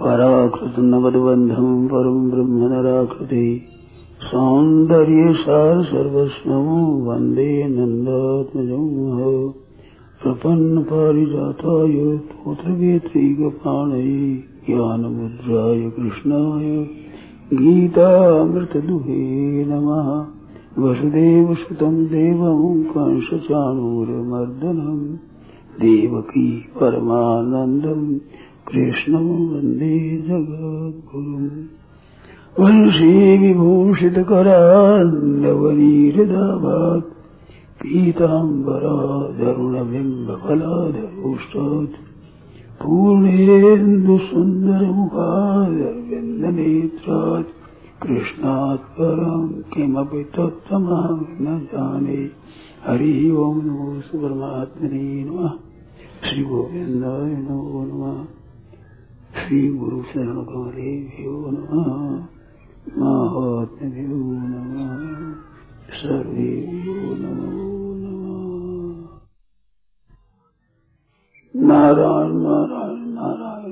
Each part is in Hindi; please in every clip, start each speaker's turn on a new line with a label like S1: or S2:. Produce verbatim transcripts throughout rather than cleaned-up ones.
S1: पराकृत नवद्बंधम परम ब्रह्म नराकृति सौंदर्य सार सर्वस्वं वंदे नंदात्मजं प्रपन्न पारिजाताय तोत्रवेत्रैकपाणये ज्ञानमुद्राय कृष्णाय गीतामृतदुहे नमः। वसुदेवसुतं देवं कंसचाणूरमर्दनं देवकी परमानन्दं कृष्णं वन्दे जगद्गुरुम्। वंशी विभूषितकरान्नवनीहृदाभात् पीताम्बराधरुणबिम्बफलाधरोष्टात् पूर्णेन्दुसुन्दरमुखादरविन्दनेत्रात् कृष्णात् परं किमपि तत्त्वमहं न जाने। हरि ओम नमो परमात्मने नमः। श्री गोविंदाय नमो नमः। श्री गुरु शरण कमलेभ्यो नमः। महात्म्यो नमः। सर्वेभ्यो नमो नमः। नारायण नारायण नारायण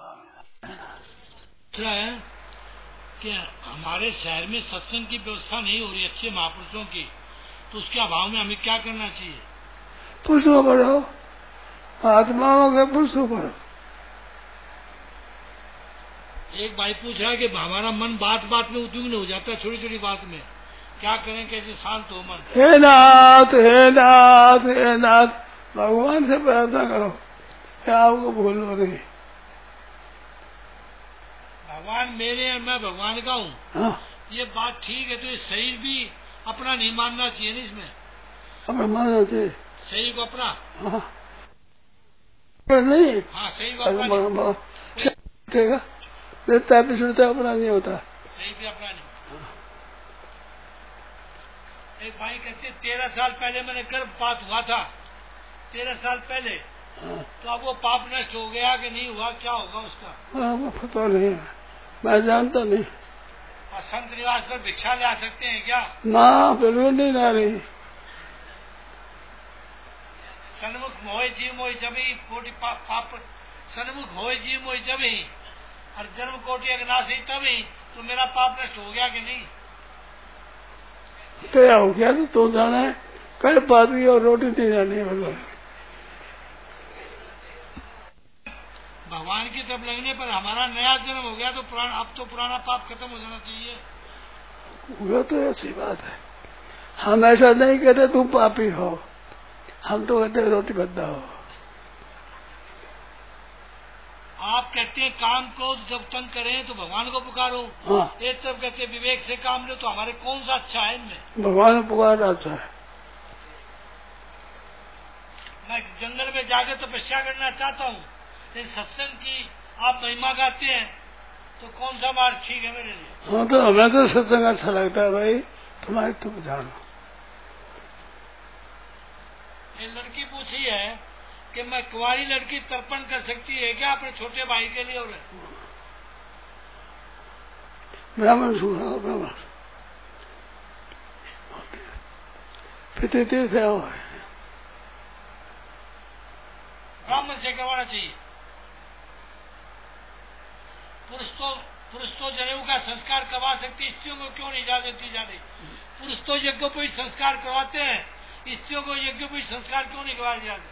S1: नारायण।
S2: कि हमारे शहर में सत्संग की व्यवस्था नहीं हो रही अच्छे महापुरुषों की, तो उसके अभाव में हमें क्या करना चाहिए?
S3: पुरुषों पढ़ो, आत्माओं के पुरुषों पढ़ो।
S2: एक भाई पूछ रहा है कि हमारा मन बात बात में उद्विग्न हो जाता है, छोटी छोटी बात में, क्या करें, कैसे शांत हो मन?
S3: हे नाथ हे नाथ हे नाथ, भगवान से प्रार्थना करो क्या आपको भूलो नहीं।
S2: भगवान मेरे और मैं भगवान का हूँ,
S3: हाँ।
S2: ये बात ठीक है, तो ये शरीर भी अपना नहीं मानना चाहिए ना, इसमें
S3: अपना मानना चाहिए
S2: शरीर को अपना।
S3: हाँ। नहीं
S2: हाँ शरीर को अपना
S3: देता है सुनता अपना नहीं होता,
S2: शरीर भी अपना नहीं। एक भाई कहते तेरह साल पहले मैंने गर्भपात हुआ था, तेरह साल पहले,
S3: हाँ।
S2: तो अब वो पाप नष्ट हो गया कि नहीं हुआ, क्या होगा उसका?
S3: हाँ वो पता नहीं है, मैं जानता नहीं।
S2: और संत निवास पर भिक्षा ले आ सकते हैं क्या?
S3: ना बिल्कुल नहीं ला रही।
S2: सन्मुख मोहे जीव मोहि जबी कोटि पाप, सन्मुख होए जीव मोहि जबी और जन्म कोटि अग्नाशी तभी, तो मेरा पाप नष्ट हो गया कि नहीं?
S3: क्या हो गया तो, तो जाना है कल बात भी और रोटी नहीं जानी है।
S2: भगवान की तरफ लगने पर हमारा नया जन्म हो गया, तो पुराना, अब तो पुराना पाप खत्म हो जाना चाहिए।
S3: वो तो अच्छी बात है, हम ऐसा नहीं कहते तुम पापी हो, हम तो कहते रोटी बद्दा हो।
S2: आप कहते हैं काम को जब तंग करें तो भगवान को पुकारो,
S3: हाँ।
S2: एक तरफ कहते विवेक से काम लो, तो हमारे कौन सा अच्छा है इनमें?
S3: भगवान पुकार अच्छा है।
S2: मैं जंगल में जाकर तपस्या करना चाहता हूँ, लेकिन सत्संग की आप महिमा गाते हैं, तो कौन सा मार्ग ठीक है मेरे लिए?
S3: हाँ तो हमें तो सत्संग अच्छा लगता है भाई, तुम्हारी तुम जानो।
S2: ये लड़की पूछी है कि मैं कुंवारी लड़की तर्पण कर सकती है क्या अपने छोटे भाई के लिए? और
S3: ब्राह्मण सुना ब्राह्मण पितृ तीर्थ है,
S2: ब्राह्मण से करवाना चाहिए। पुरुष तो पुरुष तो जनेऊ का संस्कार करवा सकती, स्त्रियों को क्यों नहीं इजाजत दी जा रही? पुरुष तो यज्ञोपवीत संस्कार करवाते हैं, स्त्रियों को यज्ञोपवीत संस्कार क्यों नहीं करवाया जाते?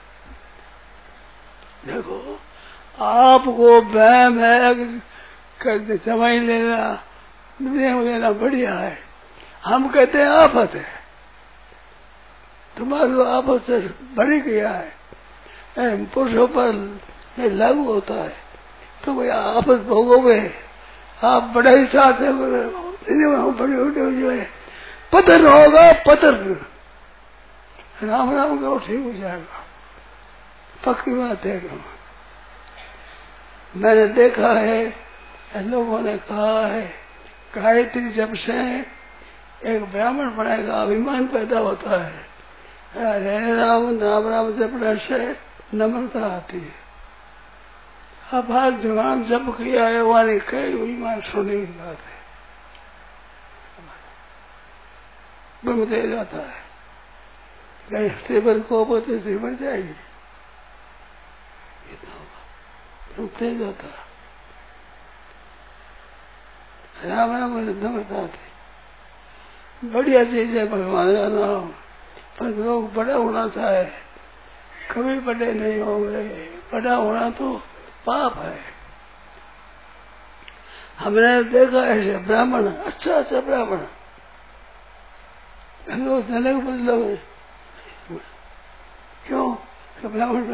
S3: देखो आपको वहम है कि समय लेना लेना बढ़िया है, हम कहते हैं आफत है, तुम्हारी तो आफत से बड़ी गया है, पुरुषों पर लागू होता है, तो भाई आफत भोगोगे आप। बड़ा ही साथ है बड़े होते जो है पतर होगा, पतर राम राम करो ठीक हो जाएगा, पक्की बात है। मैंने देखा है, लोगों ने कहा है गायत्री जब से एक ब्राह्मण बनेगा अभिमान पैदा होता है, राम राम राम जपने से नम्रता आती है। अब आज जवान जब किया है वाली कई अभिमान सोने की बात है, बम दे जाता है, कहीं टेबल को बोते से मर जाएगी, रुकते जाता राम राम नम्रता थी। बढ़िया चीज है भगवान का नाम, पर लोग बड़ा होना चाहे, कभी बड़े नहीं होंगे। बड़ा होना तो पाप है। हमने देखा ऐसे ब्राह्मण, अच्छा अच्छा ब्राह्मण, जनक बदलो क्यों ब्राह्मण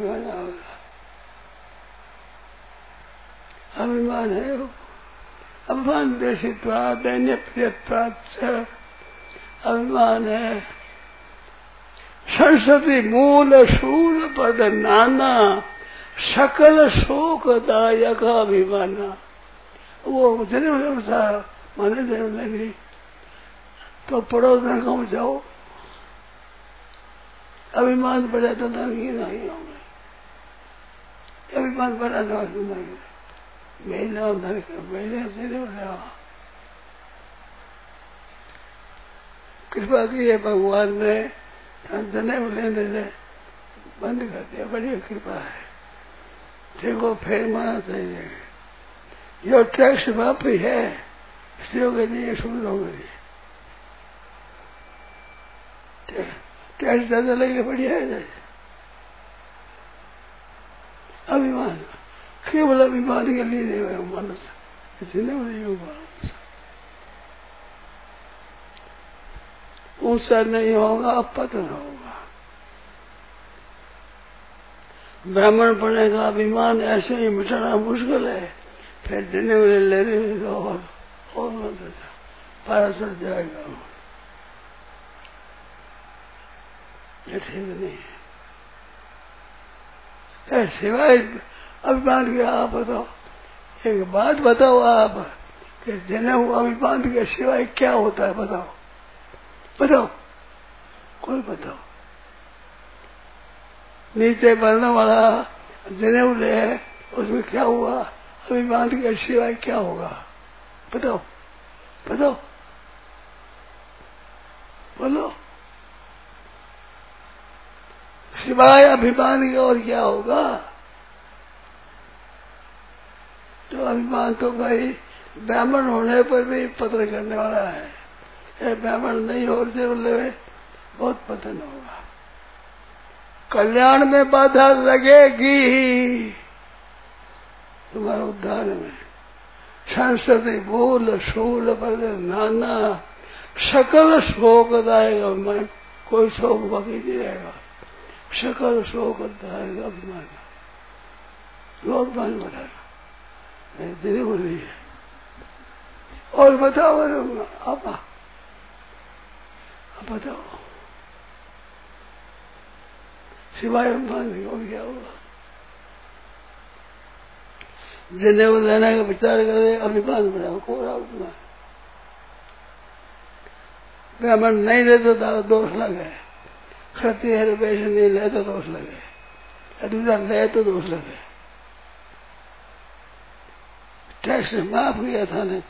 S3: अभिमान है, अभिमान देशित्वा दैन्य प्रियत्वाच अभिमान है। सरस्वती मूल शूल पद नाना सकल शोकदायक अभिमाना। वो जन्म था माने जन्म लगी तो पड़ोस गाँव जाओ, अभिमान बढ़ा तो नहीं नहीं होंगे। अभिमान बढ़ा तो नहीं मेला मेले से कृपा की है भगवान ने, जनेऊ लेने से बंद कर दिया। बड़ी कृपा है। देखो फिर माना चाहिए, जो टैक्स वापी है स्त्रियों के लिए, सुंदरों के लिए टैक्स ज्यादा लगे बढ़िया है। जैसे अभिमान, केवल अभिमान के लिए नहीं मनुष्य इतने ऊंचा नहीं होगा, पतन होगा। ब्राह्मण पढ़ने का अभिमान ऐसे ही मिटाना मुश्किल है। फिर देने वाले ले रहे तो और और मत पारा चढ़ जाएगा। ये ठीक नहीं है। सिवाय अभिमान के आप बताओ, एक बात बताओ आप कि जनेऊ अभिमान के सिवाय क्या होता है? बताओ बताओ, कोई बताओ। नीचे बढ़ने वाला जनेऊ ले, उसमें क्या हुआ? अभिमान के सिवाय क्या होगा? बताओ बताओ बोलो। सिवाय अभिमान के और क्या होगा? तो अभिमान तो भाई ब्राह्मण होने पर भी पतन करने वाला है। ब्राह्मण नहीं होते बोले बहुत पतन होगा। कल्याण में बाधा लगेगी तुम्हारे उद्धार में। संस्कृति भूल शूल पर नाना सकल शोकदायक अभिमान, कोई शोक बाकी नहीं रहेगा। सकल शोकदायक अभिमान लोग मान बढ़ाएगा, दिल बोली है। और बताओ आप आप बताओ, सिवाय अभिमान नहीं और क्या होगा? जनेऊ लेने का विचार करे, अभिमान बढ़ाओ, कोरा अभिमान। ब्राह्मण नहीं लेते तो दोष लगे, क्षत्रिय वैश्य नहीं ले तो दोष लगे, अधूरा ले तो दोष लगे। टैक्स माफ किया था ने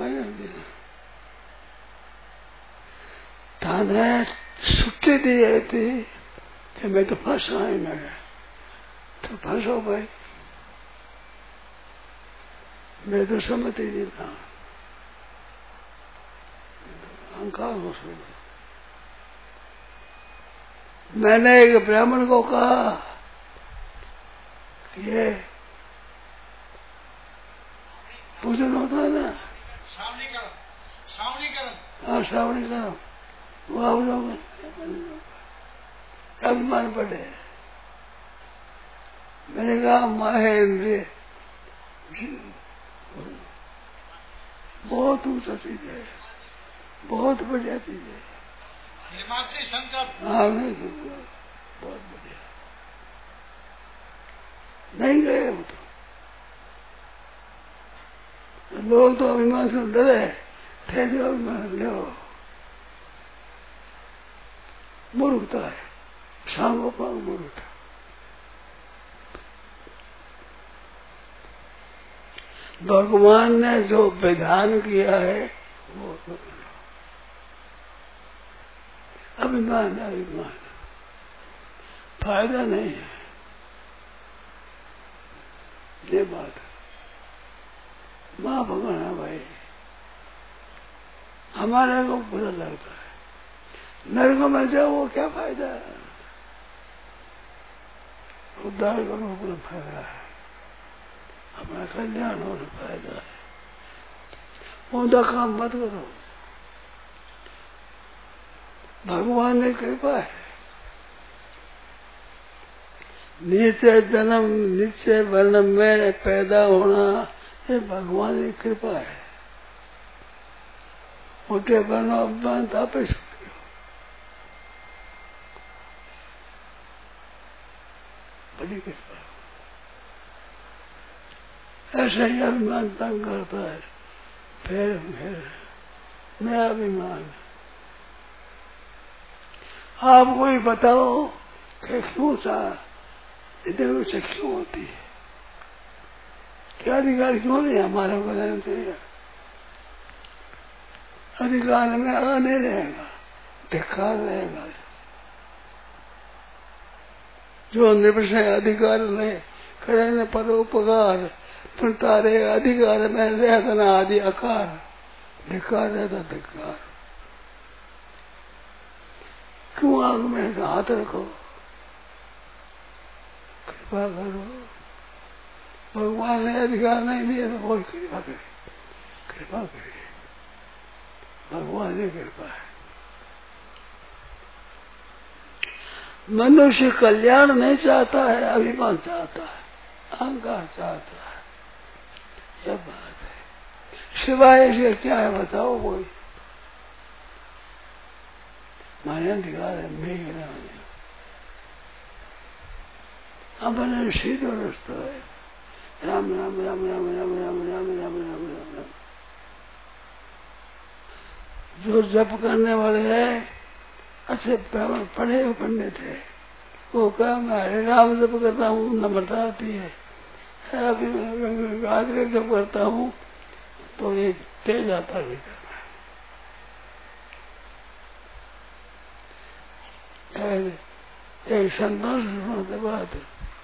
S3: थाने छुट्टी दी गई थी कि मैं तो फंस रहा हूं। मैं तो फंसो भाई, मैं तो सम्मति देता हूं। अहंकार हो सकता। मैंने एक ब्राह्मण को कहा कि ये पूजन होता है ना,
S2: श्रावणी करो, श्रावणी करो,
S3: हाँ श्रावणी करो, वो आप लोग अभिमान पड़े। मैंने कहा महेंद्र बहुत ऊंचा चीज है, बहुत बढ़िया चीज है।
S2: हिमाचली संकल्प,
S3: हाँ नहीं बहुत बढ़िया। नहीं गए वो तो, लोग तो अभिमान से डरे थे। जो अभिमान लो मूर्खता है, सांगो पांग मूर्खता। भगवान ने जो विधान किया है वो अभिमान अभिमान फायदा नहीं है। ये बात माँ भगवान है भाई, हमारे को बुरा लगता है। नरक में जाओ वो क्या फायदा है, उद्धार करो पूरा फायदा है, हमारा कल्याण होने फायदा है। ऊंधा काम मत करो, भगवान ने कृपा है। नीचे जन्म नीचे वर्ण में पैदा होना ये भगवान की कृपा है। ऊंचे वर्ण अभिमान तापे सकते हो, बड़ी कृपा है। ऐसे ही अभिमान तंग करता है, फिर फिर मैं अभिमान। आप कोई बताओ कि क्यों सा इधर से क्यों होती है, क्या अधिकार क्यों नहीं हमारे को लेना चाहिए? अधिकार में आने रहेगा, धिक्कार रहेगा। जो निपसे अधिकार ले करे परोपकार तारे अधिकार में रहता ना आदि आकार, धिक्कार रहता धिक्कार। क्यों आग में हाथ रखो, कृपा करो। भगवान ने अधिकार नहीं दिया तो कोई कृपा करे, कृपा करे, भगवान ने कृपा है। मनुष्य कल्याण नहीं चाहता है, अभिमान चाहता है, अहंकार चाहता है, यह बात है। सिवाय से क्या है बताओ कोई? माया अधिकार है, मेघ अपने सीधो रास्ता है। राम राम राम राम राम राम राम राम राम राम राम। जो जप करने वाले हैं अच्छे पढ़े हुए पंडित है, वो कहा मैं हरे राम जप करता हूँ, नम्रता आती है। अभी मैं गायत्री जप करता हूँ तो ये तेज आता है। एक संतोष सुनाते बात,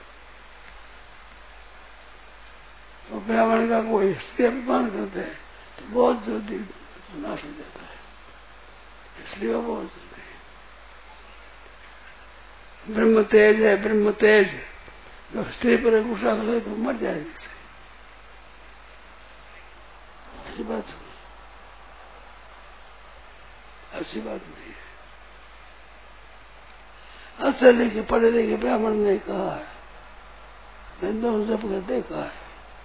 S3: तो ब्राह्मण का कोई स्त्री अपमान करते हैं तो बहुत जल्दी नाश हो जाता है, इसलिए वो बहुत जल्दी। ब्रह्म तेज है, ब्रह्म तेज जो स्त्री पर गुस्सा करे तो मर जाएगी। अच्छी बात अच्छी बात नहीं है। अच्छे लिखे पढ़े लिखे ब्राह्मण ने कहा है, मैंने जब कर देखा है,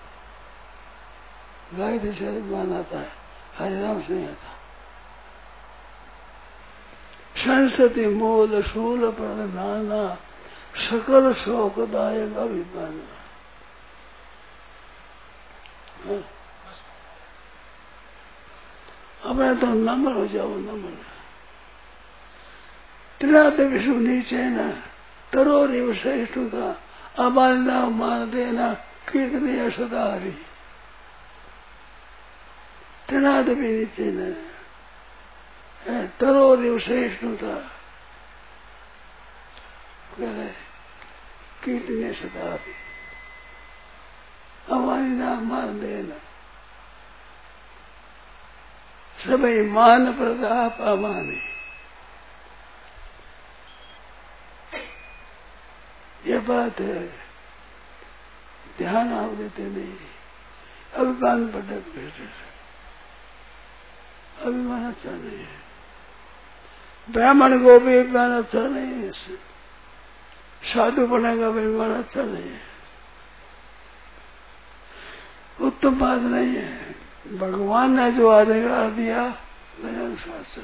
S3: गायत्री से मान आता है, हरे राम से नहीं आता। संसति मूल शूल पर नाना सकल शोकदायक अभिमान। अब तो नम्र हो जाओ, नम्र। त्रिनाथ विष्णु नीचे न तरोरी श्रेष्ठ का अमानना मान देना कीर्तनीय सदारी। त्रिनाथ भी नीचे न तरोरी श्रेष्ठ था, कीर्तनीय सदारी अमानना मान देना। सभी मान प्रताप अमानी, ये बात है। ध्यान आप देते नहीं, अभिमान पटक देते, अभिमान अच्छा नहीं है। ब्राह्मण को भी अभिमान अच्छा नहीं है, साधु बनेगा अभिमान अच्छा नहीं है, उत्तम बात नहीं है। भगवान ने जो अधिकार दिया मेरे अनुसार से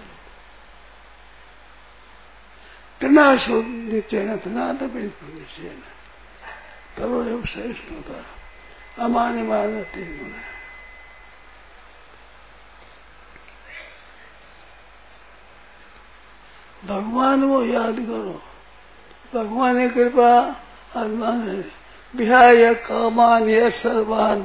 S3: तना शोध नीचे न तना तो बिल्कुल नीचे न करोड़ श्रेष्ठ होता अमानी मान तीन गुण है। भगवान को याद करो, भगवान की कृपा अभिमान है। विहाय कामान ये सर्वान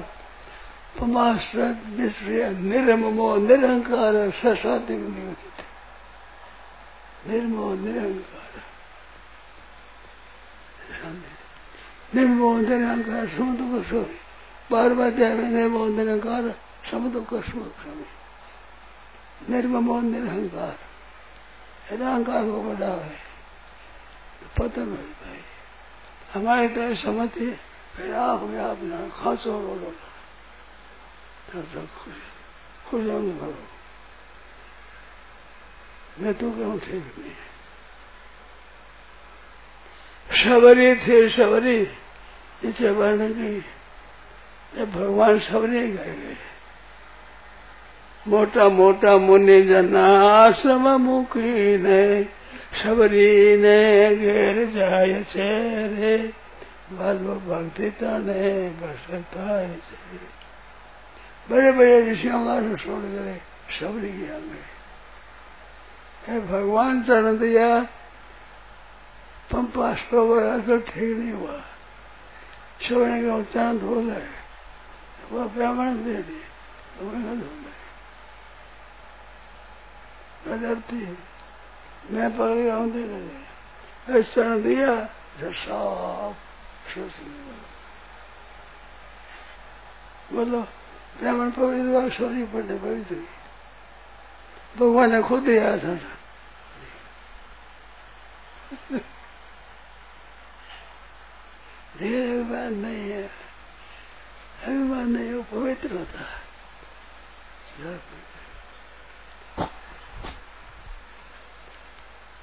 S3: निर्ममो निरंकार ससाति नियोजित। निर्मो निरंकार निर्मो निरंकार समुद्र को सोई बार बार जाए निर्मो निरंकार समुद्र को स्वामी। निर्ममो निरहंकार, यदि अहंकार को बढ़ावे तो पतन होता है। हमारे तो समझते फिर आप आप ना खांसो रोलो तब तक खुश खुश होने भरो। मैं तो कहूँ ठीक नहीं। शबरी थे शबरी इसे वर्णन की भगवान शबरी गए गए। मोटा मोटा मुनि जना आश्रम मुखी ने शबरी ने घेर जाय छे रे बालो भक्ति तने बसताय छे। बड़े बड़े ऋषियों का छोड़ गए शबरी के आगे। भगवान चरण दिया पंपा गया तो ठीक नहीं हुआ। शबरी का चरण धो गए, वह ब्राह्मण दे दी तो मैं धो गए। डरती मैं पकड़ गया हूँ दे दे ऐसा दिया साफ बोलो ब्राह्मण पवित्र सॉरी पढ़ने पवित्र भगवान ने खुद दिया था। धीरे अभिमान नहीं है, अभिमान नहीं वो पवित्र होता है।